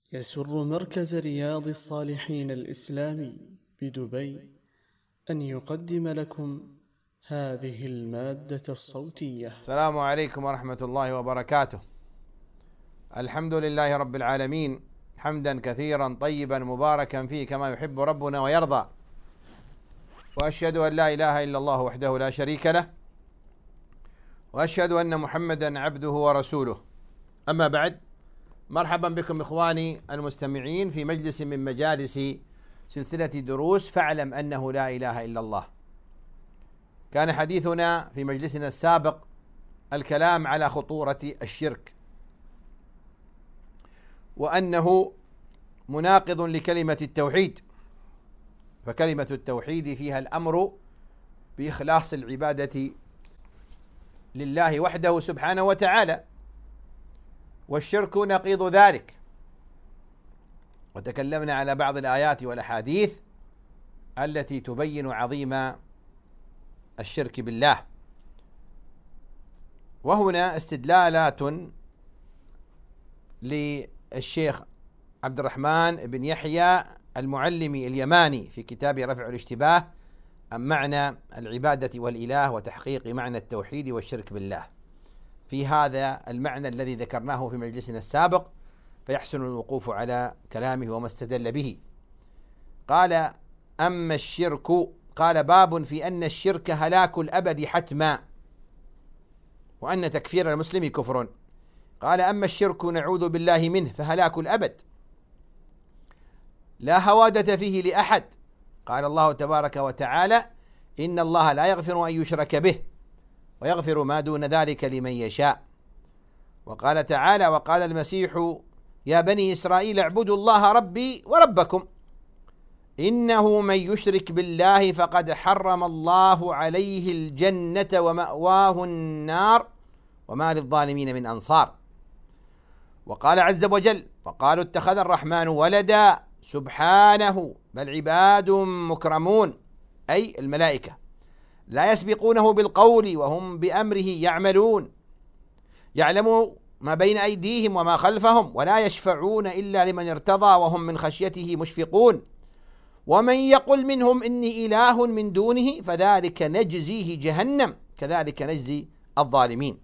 يسر مركز رياض الصالحين الإسلامي بدبي أن يقدم لكم هذه المادة الصوتية. السلام عليكم ورحمة الله وبركاته. الحمد لله رب العالمين، حمدا كثيرا طيبا مباركا فيه كما يحب ربنا ويرضى، وأشهد أن لا إله إلا الله وحده لا شريك له، وأشهد أن محمدا عبده ورسوله. أما بعد، مرحبا بكم إخواني المستمعين في مجلس من مجالس سلسلة دروس فاعلم أنه لا إله إلا الله. كان حديثنا في مجلسنا السابق الكلام على خطورة الشرك، وأنه مناقض لكلمة التوحيد، فكلمة التوحيد فيها الأمر بإخلاص العبادة لله وحده سبحانه وتعالى، والشرك نقيض ذلك. وتكلمنا على بعض الآيات والأحاديث التي تبين عظيم الشرك بالله. وهنا استدلالات للشيخ عبد الرحمن بن يحيى المعلمي اليماني في كتاب رفع الاشتباه عن معنى العبادة والإله وتحقيق معنى التوحيد والشرك بالله، في هذا المعنى الذي ذكرناه في مجلسنا السابق، فيحسن الوقوف على كلامه وما استدل به. قال: أما الشرك، قال: باب في أن الشرك هلاك الأبد حتما، وأن تكفير المسلم كفر. قال: أما الشرك نعوذ بالله منه فهلاك الأبد لا هوادة فيه لأحد. قال الله تبارك وتعالى: إن الله لا يغفر أن يشرك به ويغفر ما دون ذلك لمن يشاء. وقال تعالى: وقال المسيح يا بني إسرائيل اعبدوا الله ربي وربكم إنه من يشرك بالله فقد حرم الله عليه الجنة ومأواه النار وما للظالمين من أنصار. وقال عز وجل: وقالوا اتخذ الرحمن ولدا سبحانه بل عباد مكرمون، أي الملائكة، لا يسبقونه بالقول وهم بأمره يعملون، يعلم ما بين أيديهم وما خلفهم ولا يشفعون إلا لمن ارتضى وهم من خشيته مشفقون، ومن يقل منهم إني إله من دونه فذلك نجزيه جهنم كذلك نجزي الظالمين.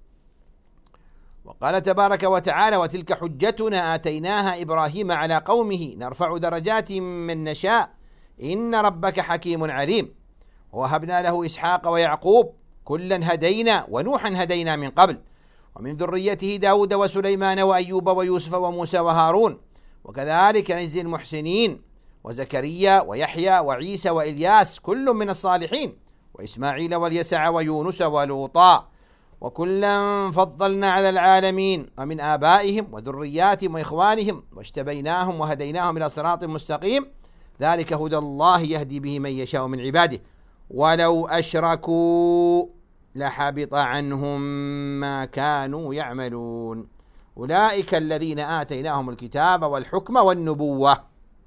وقال تبارك وتعالى: وتلك حجتنا آتيناها إبراهيم على قومه نرفع درجات من نشاء إن ربك حكيم عليم. ووهبنا له إسحاق ويعقوب كلا هدينا ونوحا هدينا من قبل ومن ذريته داود وسليمان وأيوب ويوسف وموسى وهارون وكذلك نجزي المحسنين، وزكريا ويحيى وعيسى وإلياس كل من الصالحين، وإسماعيل واليسع ويونس ولوطا وكلا فضلنا على العالمين، ومن آبائهم وذرياتهم وإخوانهم واجتبيناهم وهديناهم إلى صراط مستقيم، ذلك هدى الله يهدي به من يشاء من عباده ولو أشركوا لحبط عنهم ما كانوا يعملون أولئك الذين آتيناهم الكتاب والحكم والنبوة.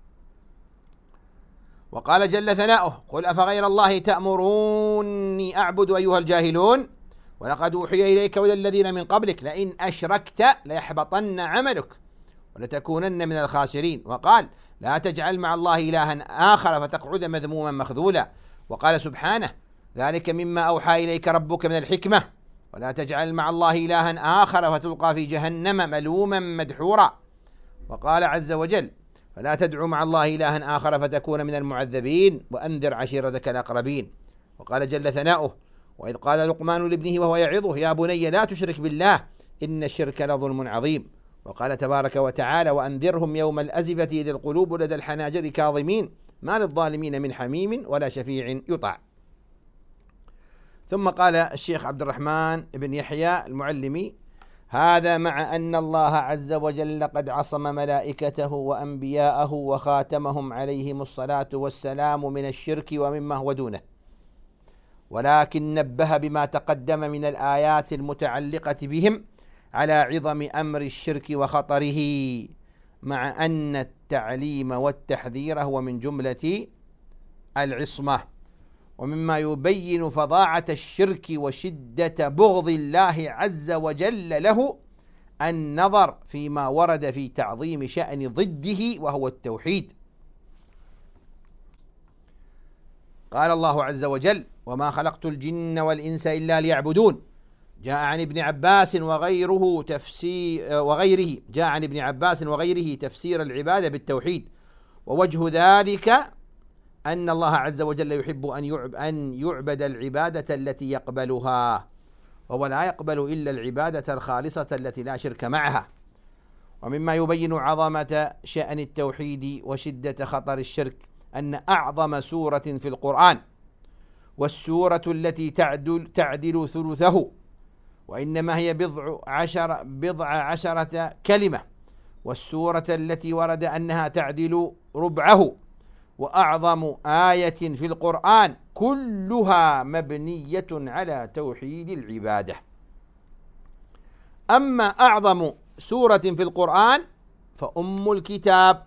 وقال جل ثناؤه: قل أفغير الله تأمروني أعبد أيها الجاهلون ولقد أوحي إليك وإلى الذين من قبلك لئن أشركت ليحبطن عملك ولتكونن من الخاسرين. وقال: لا تجعل مع الله إلها آخر فتقعد مذموما مخذولا. وقال سبحانه: ذلك مما أوحى إليك ربك من الحكمة ولا تجعل مع الله إلها آخر فتلقى في جهنم ملوما مدحورا. وقال عز وجل: فلا تدع مع الله إلها آخر فتكون من المعذبين وأنذر عشيرتك الأقربين. وقال جل ثناؤه: وإذ قال لقمان لابنه وهو يعظه يا بني لا تشرك بالله إن الشرك لظلم عظيم. وقال تبارك وتعالى: وأنذرهم يوم الأزفة إذ القلوب لدى الحناجر كاظمين ما للظالمين من حميم ولا شفيع يطاع. ثم قال الشيخ عبد الرحمن بن يحيى المعلمي: هذا مع أن الله عز وجل قد عصم ملائكته وأنبياءه وخاتمهم عليهم الصلاة والسلام من الشرك ومما هو دونه، ولكن نبه بما تقدم من الآيات المتعلقة بهم على عظم أمر الشرك وخطره، مع أن التعليم والتحذير هو من جملة العصمة. ومما يبين فظاعة الشرك وشدة بغض الله عز وجل له النظر فيما ورد في تعظيم شأن ضده وهو التوحيد. قال الله عز وجل: وما خلقت الجن والإنس إلا ليعبدون. جاء عن ابن عباس وغيره تفسير العبادة بالتوحيد، ووجه ذلك أن الله عز وجل يحب أن يعبد العبادة التي يقبلها، وهو لا يقبل إلا العبادة الخالصة التي لا شرك معها. ومما يبين عظمة شأن التوحيد وشدة خطر الشرك أن أعظم سورة في القرآن، والسورة التي تعدل ثلثه، وإنما هي بضع عشرة كلمة، والسورة التي ورد أنها تعدل ربعه، وأعظم آية في القرآن كلها مبنية على توحيد العبادة. أما أعظم سورة في القرآن فأم الكتاب،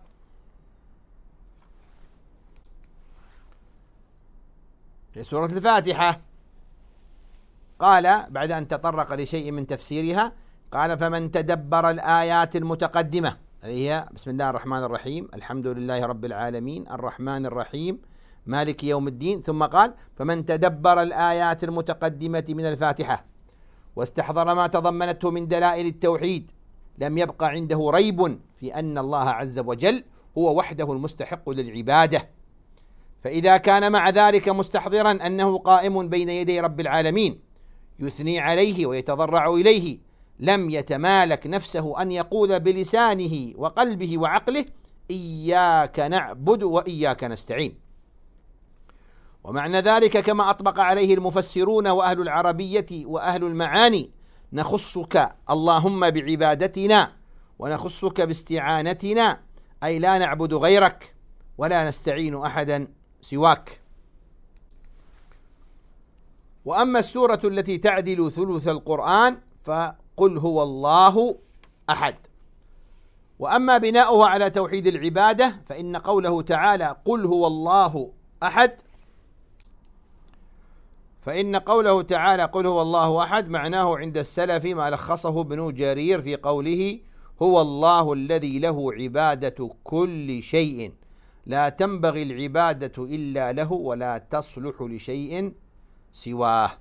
في سورة الفاتحة. قال بعد أن تطرق لشيء من تفسيرها قال: فمن تدبر الآيات المتقدمة، هي بسم الله الرحمن الرحيم، الحمد لله رب العالمين، الرحمن الرحيم، مالك يوم الدين. ثم قال: فمن تدبر الآيات المتقدمة من الفاتحة واستحضر ما تضمنته من دلائل التوحيد لم يبق عنده ريب في أن الله عز وجل هو وحده المستحق للعبادة. فإذا كان مع ذلك مستحضرا أنه قائم بين يدي رب العالمين يثني عليه ويتضرع إليه، لم يتمالك نفسه أن يقول بلسانه وقلبه وعقله: إياك نعبد وإياك نستعين. ومعنى ذلك كما أطبق عليه المفسرون وأهل العربية وأهل المعاني: نخصك اللهم بعبادتنا ونخصك باستعانتنا، أي لا نعبد غيرك ولا نستعين أحدا سواك. وأما السورة التي تعدل ثلث القرآن فقل هو الله أحد. وأما بناؤها على توحيد العبادة فإن قوله تعالى قل هو الله أحد معناه عند السلف ما لخصه ابن جرير في قوله: هو الله الذي له عبادة كل شيء، لا تنبغي العبادة إلا له ولا تصلح لشيء سواه.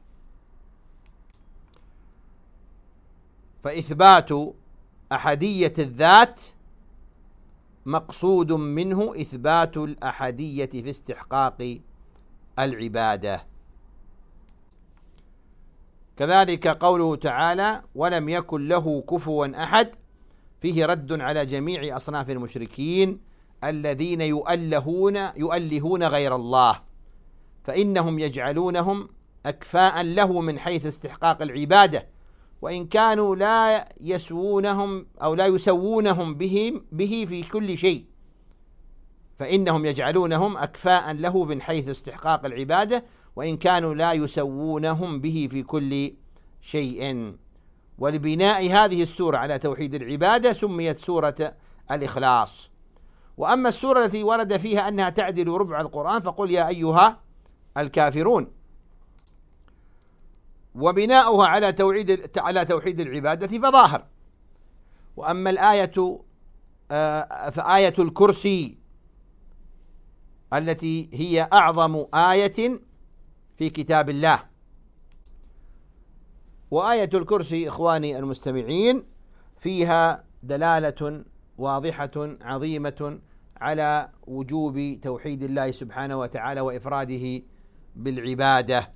فإثبات أحدية الذات مقصود منه إثبات الأحدية في استحقاق العبادة. كذلك قوله تعالى: ولم يكن له كفوا أحد، فيه رد على جميع أصناف المشركين الذين يؤلهون غير الله، فإنهم يجعلونهم أكفاء له من حيث استحقاق العبادة، وإن كانوا لا يسوونهم أو لا يسوونهم به في كل شيء، فإنهم يجعلونهم أكفاء له من حيث استحقاق العبادة وإن كانوا لا يسوونهم به في كل شيء. ولبناء هذه السورة على توحيد العبادة سميت سورة الإخلاص. وأما السورة التي ورد فيها أنها تعدل ربع القرآن فقل يا أيها الكافرون، وبناؤها على توحيد العبادة فظاهر. وأما الآية فآية الكرسي التي هي أعظم آية في كتاب الله. وآية الكرسي إخواني المستمعين فيها دلالة واضحة عظيمة على وجوب توحيد الله سبحانه وتعالى وإفراده بالعبادة.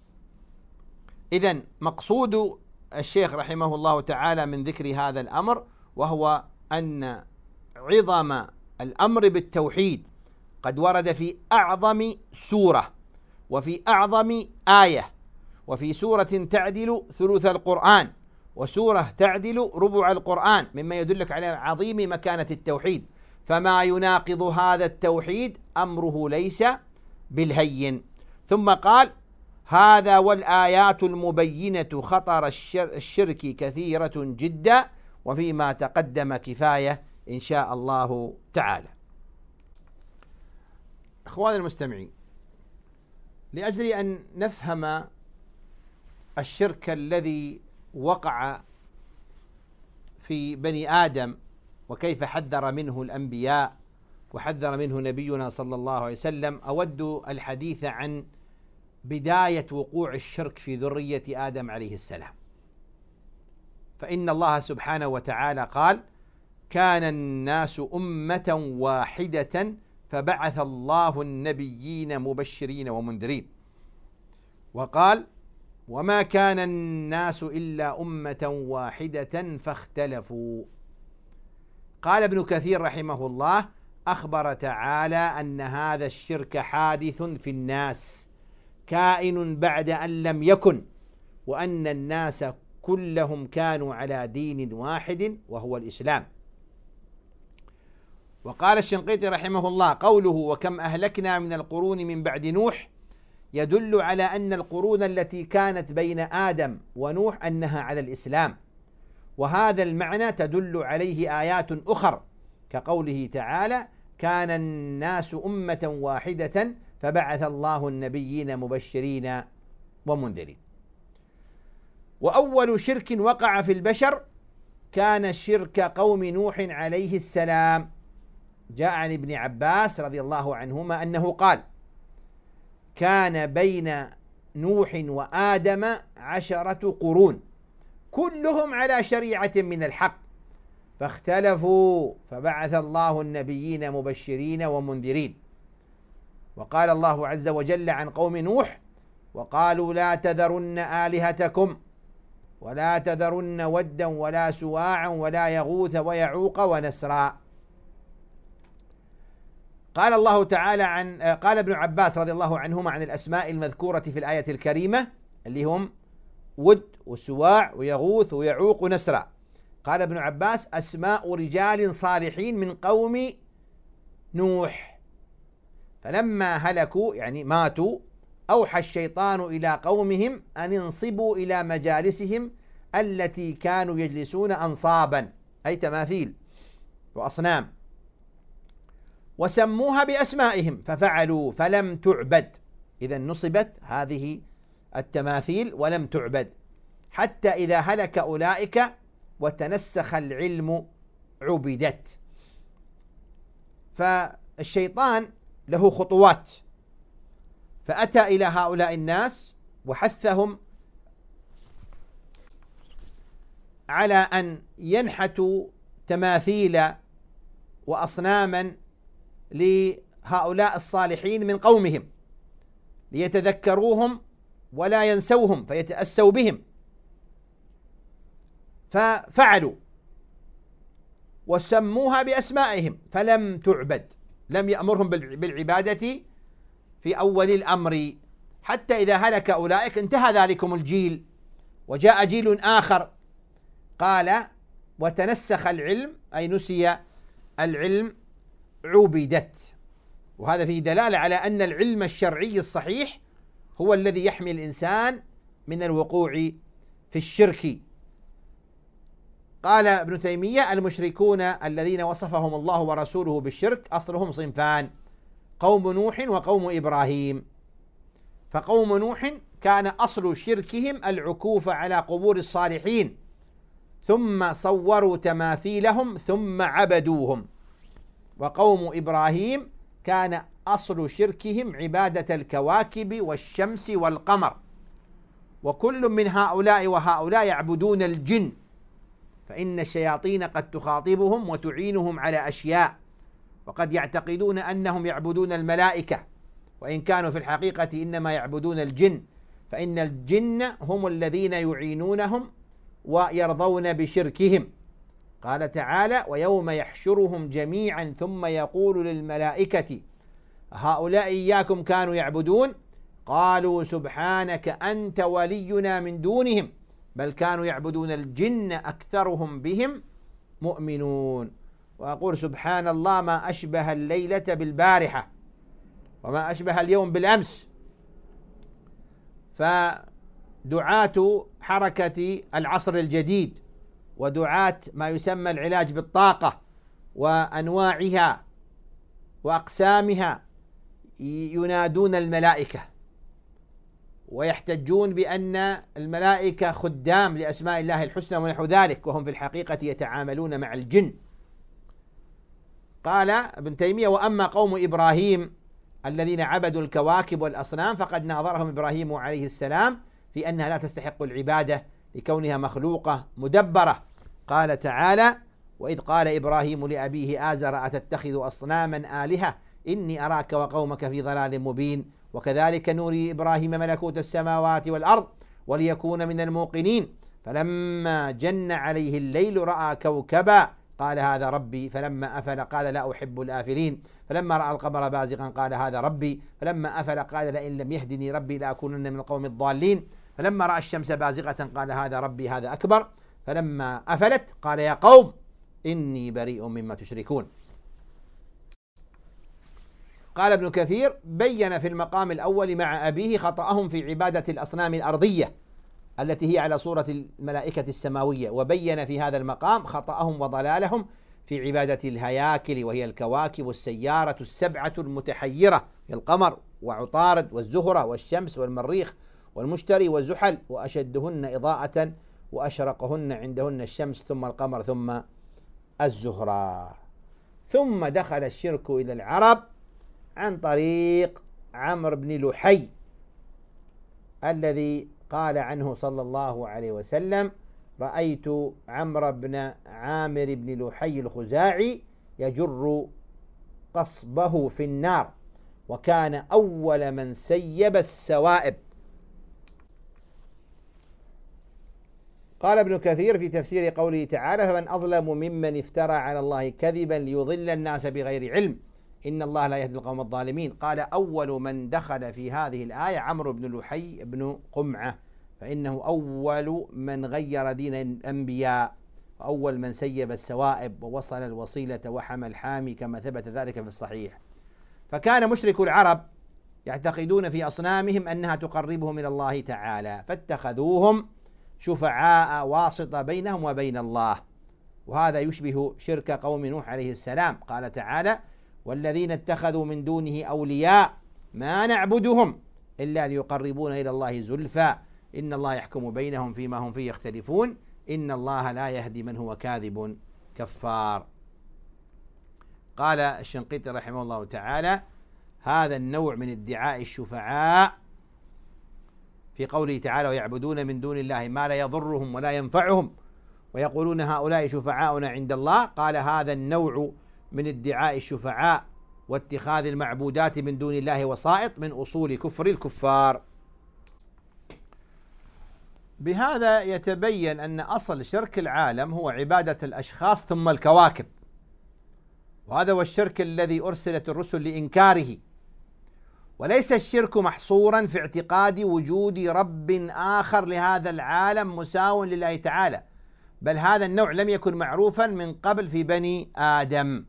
إذن مقصود الشيخ رحمه الله تعالى من ذكر هذا الأمر وهو أن عظم الأمر بالتوحيد قد ورد في أعظم سورة وفي أعظم آية، وفي سورة تعدل ثلث القرآن وسورة تعدل ربع القرآن، مما يدلك على عظيم مكانة التوحيد. فما يناقض هذا التوحيد أمره ليس بالهين. ثم قال: هذا والآيات المبينة خطر الشرك كثيرة جدا، وفيما تقدم كفاية إن شاء الله تعالى. أخواني المستمعين، لأجل أن نفهم الشرك الذي وقع في بني آدم وكيف حذر منه الأنبياء وحذر منه نبينا صلى الله عليه وسلم، أود الحديث عن بداية وقوع الشرك في ذرية آدم عليه السلام. فإن الله سبحانه وتعالى قال: كان الناس أمة واحدة فبعث الله النبيين مبشرين ومنذرين. وقال: وما كان الناس إلا أمة واحدة فاختلفوا. قال ابن كثير رحمه الله: أخبر تعالى أن هذا الشرك حادث في الناس كائن بعد أن لم يكن، وأن الناس كلهم كانوا على دين واحد وهو الإسلام. وقال الشنقيطي رحمه الله: قوله وكم أهلكنا من القرون من بعد نوح يدل على أن القرون التي كانت بين آدم ونوح أنها على الإسلام، وهذا المعنى تدل عليه آيات أخر كقوله تعالى: كان الناس أمة واحدة فبعث الله النبيين مبشرين ومنذرين. وأول شرك وقع في البشر كان شرك قوم نوح عليه السلام. جاء عن ابن عباس رضي الله عنهما أنه قال: كان بين نوح وآدم 10 قرون كلهم على شريعة من الحق، فاختلفوا فبعث الله النبيين مبشرين ومنذرين. وقال الله عز وجل عن قوم نوح: وقالوا لا تذرن آلهتكم ولا تذرن ودا ولا سواعا ولا يغوث ويعوق ونسرا. قال الله تعالى قال ابن عباس رضي الله عنهما عن الأسماء المذكورة في الآية الكريمة اللي هم ود وسواع ويغوث ويعوق ونسرا، قال ابن عباس: أسماء رجال صالحين من قوم نوح، فلما هلكوا يعني ماتوا أوحى الشيطان إلى قومهم أن انصبوا إلى مجالسهم التي كانوا يجلسون أنصابا أي تماثيل وأصنام، وسموها بأسمائهم ففعلوا فلم تعبد. إذا نصبت هذه التماثيل ولم تعبد حتى إذا هلك أولئك وتنسخ العلم عبدت. فالشيطان له خطوات، فأتى إلى هؤلاء الناس وحثهم على أن ينحتوا تماثيل وأصناما لهؤلاء الصالحين من قومهم ليتذكروهم ولا ينسوهم فيتأسوا بهم، ففعلوا وسموها بأسمائهم فلم تعبد، لم يأمرهم بالعبادة في أول الأمر، حتى إذا هلك أولئك انتهى ذلكم الجيل وجاء جيل آخر. قال: وتنسخ العلم أي نسي العلم عبدت. وهذا فيه دلالة على أن العلم الشرعي الصحيح هو الذي يحمي الإنسان من الوقوع في الشرك. قال ابن تيمية: المشركون الذين وصفهم الله ورسوله بالشرك أصلهم صنفان: قوم نوح وقوم إبراهيم. فقوم نوح كان أصل شركهم العكوف على قبور الصالحين، ثم صوروا تماثيلهم ثم عبدوهم. وقوم إبراهيم كان أصل شركهم عبادة الكواكب والشمس والقمر. وكل من هؤلاء وهؤلاء يعبدون الجن، فإن الشياطين قد تخاطبهم وتعينهم على أشياء، وقد يعتقدون أنهم يعبدون الملائكة وإن كانوا في الحقيقة إنما يعبدون الجن، فإن الجن هم الذين يعينونهم ويرضون بشركهم. قال تعالى: ويوم يحشرهم جميعا ثم يقول للملائكة هؤلاء إياكم كانوا يعبدون قالوا سبحانك أنت ولينا من دونهم بل كانوا يعبدون الجن أكثرهم بهم مؤمنون. وأقول سبحان الله ما أشبه الليلة بالبارحة وما أشبه اليوم بالأمس. فدعاة حركة العصر الجديد ودعاة ما يسمى العلاج بالطاقة وأنواعها وأقسامها ينادون الملائكة ويحتجون بأن الملائكة خدام لأسماء الله الحسنى ونحو ذلك، وهم في الحقيقة يتعاملون مع الجن. قال ابن تيمية: وأما قوم إبراهيم الذين عبدوا الكواكب والأصنام فقد ناظرهم إبراهيم عليه السلام في أنها لا تستحق العبادة لكونها مخلوقة مدبرة. قال تعالى: وإذ قال إبراهيم لأبيه آزر أتتخذ أصناما آلهة إني أراك وقومك في ضلال مبين وكذلك نوري إبراهيم ملكوت السماوات والأرض وليكون من الموقنين فلما جن عليه الليل رأى كوكبا قال هذا ربي فلما أفل قال لا أحب الآفلين فلما رأى القمر بازغا قال هذا ربي فلما أفل قال لئن لم يهدني ربي لأكونن من القوم الضالين فلما رأى الشمس بازغة قال هذا ربي هذا أكبر فلما أفلت قال يا قوم إني بريء مما تشركون. قال ابن كثير: بين في المقام الأول مع أبيه خطأهم في عبادة الأصنام الأرضية التي هي على صورة الملائكة السماوية، وبين في هذا المقام خطأهم وضلالهم في عبادة الهياكل وهي الكواكب والسيارة السبعة المتحيرة، القمر وعطارد والزهرة والشمس والمريخ والمشتري والزحل، وأشدهن إضاءة وأشرقهن عندهن الشمس ثم القمر ثم الزهرة. ثم دخل الشرك إلى العرب عن طريق عمرو بن لحي الذي قال عنه صلى الله عليه وسلم: رأيت عمرو بن عامر بن لحي الخزاعي يجر قصبه في النار وكان أول من سيب السوائب. قال ابن كثير في تفسير قوله تعالى: فمن أظلم ممن افترى على الله كذبا ليضل الناس بغير علم إن الله لا يهدي القوم الظالمين. قال: أول من دخل في هذه الآية عمرو بن لحي بن قمعة، فإنه أول من غير دين الأنبياء وأول من سيب السوائب ووصل الوصيلة وحمى الحامي كما ثبت ذلك في الصحيح. فكان مشرك العرب يعتقدون في أصنامهم أنها تقربهم إلى الله تعالى فاتخذوهم شفعاء واسطة بينهم وبين الله، وهذا يشبه شرك قوم نوح عليه السلام. قال تعالى: والذين اتخذوا من دونه أولياء ما نعبدهم إلا ليقربون إلى الله زلفى إن الله يحكم بينهم فيما هم فيه يختلفون إن الله لا يهدي من هو كاذب كفار. قال الشنقيطي رحمه الله تعالى: هذا النوع من ادعاء الشفعاء في قوله تعالى: ويعبدون من دون الله ما لا يضرهم ولا ينفعهم ويقولون هؤلاء شفعاؤنا عند الله. قال: هذا النوع من ادعاء الشفعاء واتخاذ المعبودات من دون الله وسائط من أصول كفر الكفار. بهذا يتبين أن أصل شرك العالم هو عبادة الأشخاص ثم الكواكب، وهذا هو الشرك الذي أرسلت الرسل لإنكاره، وليس الشرك محصورا في اعتقاد وجود رب آخر لهذا العالم مساو لله تعالى، بل هذا النوع لم يكن معروفا من قبل في بني آدم.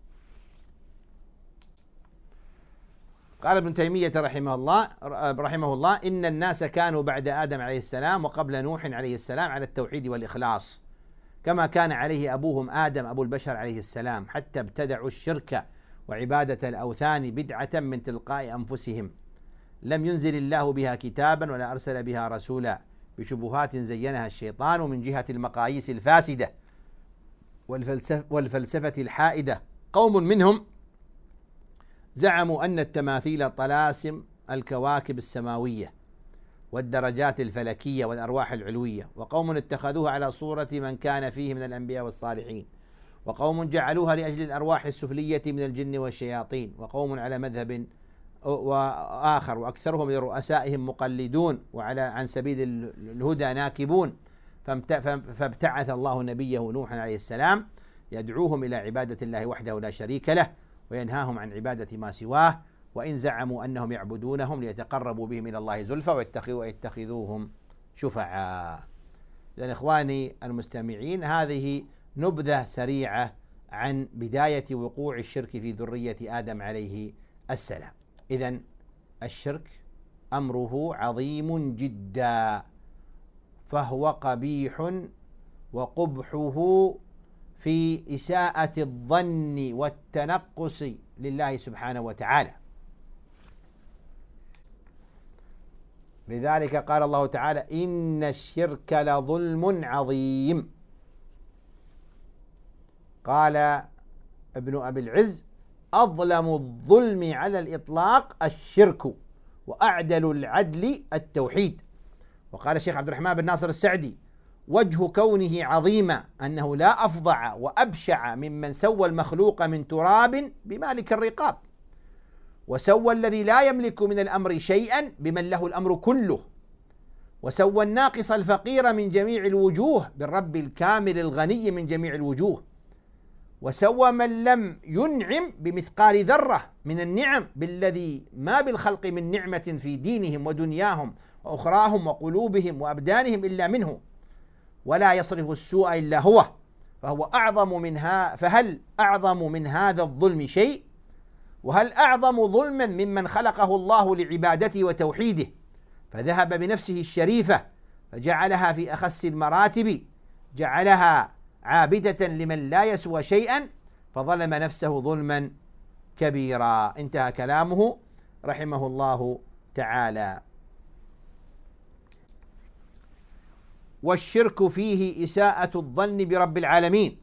قال ابن تيمية رحمه الله: إن الناس كانوا بعد آدم عليه السلام وقبل نوح عليه السلام على التوحيد والإخلاص كما كان عليه أبوهم آدم أبو البشر عليه السلام، حتى ابتدعوا الشرك وعبادة الأوثان بدعة من تلقاء أنفسهم لم ينزل الله بها كتابا ولا أرسل بها رسولا، بشبهات زينها الشيطان من جهة المقاييس الفاسدة والفلسفة الحائدة. قوم منهم زعموا أن التماثيل طلاسم الكواكب السماوية والدرجات الفلكية والأرواح العلوية، وقوم اتخذوها على صورة من كان فيه من الأنبياء والصالحين، وقوم جعلوها لأجل الأرواح السفلية من الجن والشياطين، وقوم على مذهب وآخر وأكثرهم لرؤسائهم مقلدون وعلى عن سبيل الهدى ناكبون. فابتعث الله نبيه نوح عليه السلام يدعوهم إلى عبادة الله وحده لا شريك له وينهاهم عن عبادة ما سواه، وإن زعموا أنهم يعبدونهم ليتقربوا بهم إلى الله زلفى ويتخذوهم شفعاء. إذن إخواني المستمعين، هذه نبذة سريعة عن بداية وقوع الشرك في ذرية آدم عليه السلام. إذن الشرك أمره عظيم جدا، فهو قبيح وقبحه في إساءة الظن والتنقص لله سبحانه وتعالى، لذلك قال الله تعالى إن الشرك لظلم عظيم. قال ابن أبي العز أظلم الظلم على الإطلاق الشرك وأعدل العدل التوحيد. وقال الشيخ عبد الرحمن بن ناصر السعدي وجه كونه عظيما أنه لا أفظع وأبشع ممن سوى المخلوق من تراب بمالك الرقاب، وسوى الذي لا يملك من الأمر شيئا بمن له الأمر كله، وسوى الناقص الفقير من جميع الوجوه بالرب الكامل الغني من جميع الوجوه، وسوى من لم ينعم بمثقال ذرة من النعم بالذي ما بالخلق من نعمة في دينهم ودنياهم وأخراهم وقلوبهم وأبدانهم إلا منه، ولا يصرف السوء إلا هو، فهل أعظم من هذا الظلم شيء؟ وهل أعظم ظلما ممن خلقه الله لعبادته وتوحيده فذهب بنفسه الشريفة فجعلها في أخس المراتب، جعلها عابدة لمن لا يسوى شيئا فظلم نفسه ظلما كبيرا. انتهى كلامه رحمه الله تعالى. والشرك فيه إساءة الظن برب العالمين،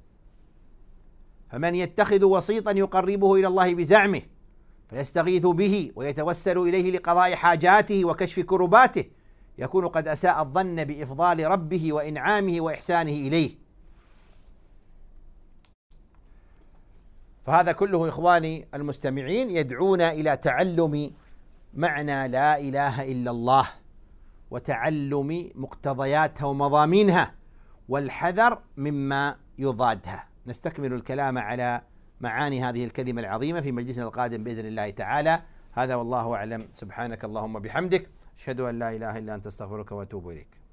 فمن يتخذ وسيطا يقربه إلى الله بزعمه فيستغيث به ويتوسل إليه لقضاء حاجاته وكشف كرباته يكون قد أساء الظن بإفضال ربه وإنعامه وإحسانه إليه. فهذا كله إخواني المستمعين يدعونا إلى تعلم معنى لا إله إلا الله وتعلم مقتضياتها ومضامينها والحذر مما يضادها. نستكمل الكلام على معاني هذه الكلمة العظيمة في مجلسنا القادم بإذن الله تعالى. هذا والله أعلم. سبحانك اللهم بحمدك، أشهد أن لا إله إلا أنت، أستغفرك وأتوب إليك.